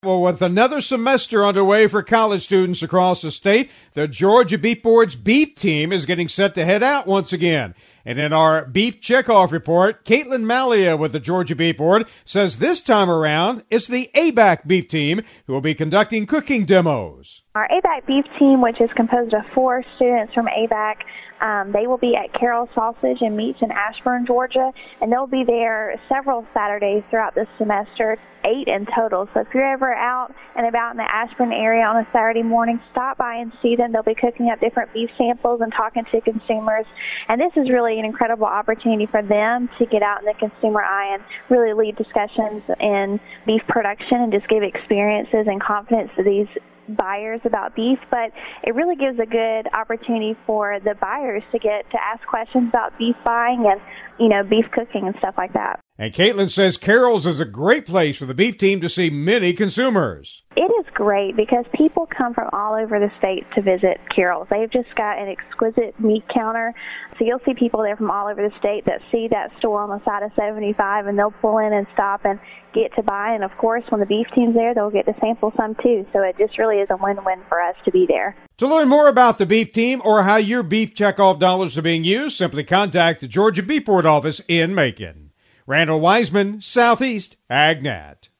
Well, with another semester underway for college students across the state, the Georgia Beef Board's beef team is getting set to head out once again. And in our Beef Checkoff report, Caitlin Malia with the Georgia Beef Board says this time around it's the ABAC beef team who will be conducting cooking demos. Our ABAC beef team, which is composed of 4 students from ABAC, they will be at Carroll Sausage and Meats in Ashburn, Georgia, and they'll be there several Saturdays throughout the semester, 8 in total. So if you're ever out and about in the Ashburn area on a Saturday morning, stop by and see them. They'll be cooking up different beef samples and talking to consumers. And this is really an incredible opportunity for them to get out in the consumer eye and really lead discussions in beef production and just give experiences and confidence to these buyers about beef, but it really gives a good opportunity for the buyers to get to ask questions about beef buying and, beef cooking and stuff like that. And Caitlin says Carroll's is a great place for the beef team to see many consumers. It is great because people come from all over the state to visit Carroll's. They've just got an exquisite meat counter. So you'll see people there from all over the state that see that store on the side of 75, and they'll pull in and stop and get to buy. And, of course, when the beef team's there, they'll get to sample some, too. So it just really is a win-win for us to be there. To learn more about the beef team or how your beef checkoff dollars are being used, simply contact the Georgia Beef Board office in Macon. Randall Wiseman, Southeast AgNet.